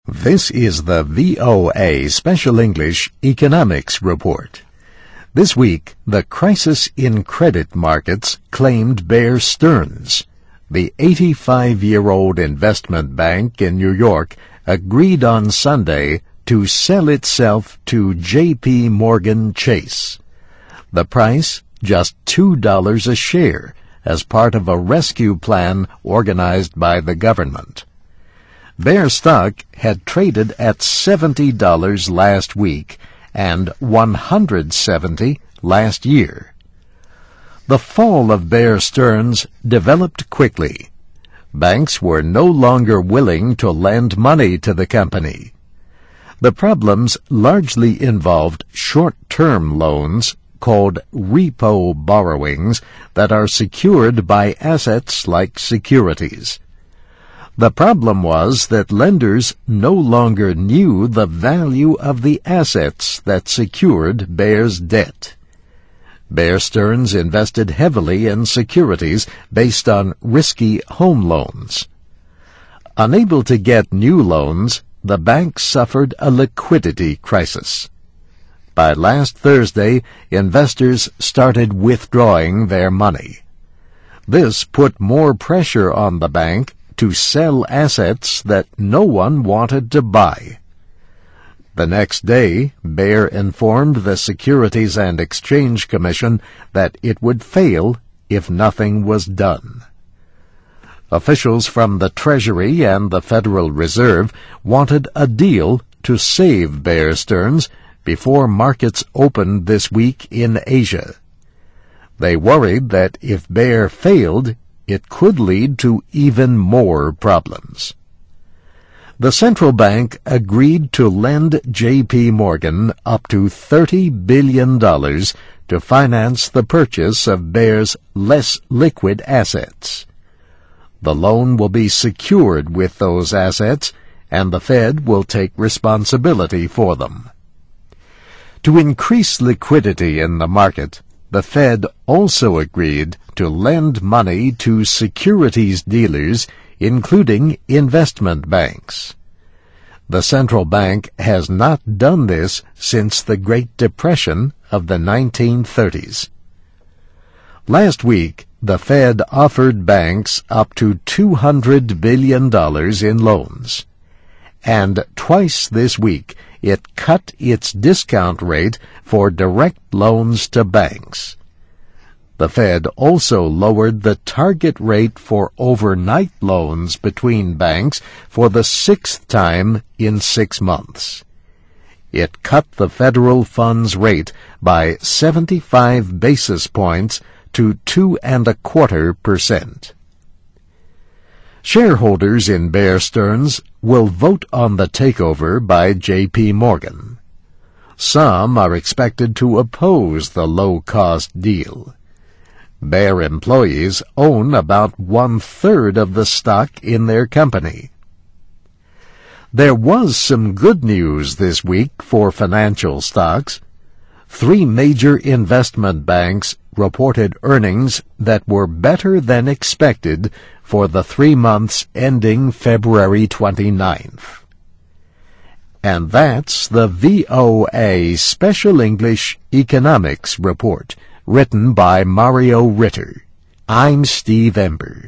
This is the VOA Special English Economics Report. This week, the crisis in credit markets claimed Bear Stearns. The 85-year-old investment bank in New York agreed on Sunday to sell itself to J.P. Morgan Chase. The price, just $2 a share, as part of a rescue plan organized by the government. Bear stock had traded at $70 last week and $170 last year. The fall of Bear Stearns developed quickly. Banks were no longer willing to lend money to the company. The problems largely involved short-term loans called repo borrowings that are secured by assets like securities. The problem was that lenders no longer knew the value of the assets that secured Bear's debt. Bear Stearns invested heavily in securities based on risky home loans. Unable to get new loans, the bank suffered a liquidity crisis. By last Thursday, investors started withdrawing their money. This put more pressure on the bank to sell assets that no one wanted to buy. The next day, Bear informed the Securities and Exchange Commission that it would fail if nothing was done. Officials from the Treasury and the Federal Reserve wanted a deal to save Bear Stearns before markets opened this week in Asia. They worried that if Bear failed, it could lead to even more problems. The central bank agreed to lend J.P. Morgan up to $30 billion to finance the purchase of Bear's less liquid assets. The loan will be secured with those assets, and the Fed will take responsibility for them. To increase liquidity in the market, the Fed also agreed to lend money to securities dealers, including investment banks. The central bank has not done this since the Great Depression of the 1930s. Last week, the Fed offered banks up to $200 billion in loans. And twice this week, it cut its discount rate for direct loans to banks. The Fed also lowered the target rate for overnight loans between banks for the 6th time in 6 months. It cut the federal funds rate by 75 basis points to 2.25%. Shareholders in Bear Stearns will vote on the takeover by J.P. Morgan. Some are expected to oppose the low-cost deal. Bear employees own about 1/3 of the stock in their company. There was some good news this week for financial stocks. 3 major investment banks reported earnings that were better than expected for the 3 months ending February 29th. And that's the VOA Special English Economics Report, written by Mario Ritter. I'm Steve Ember.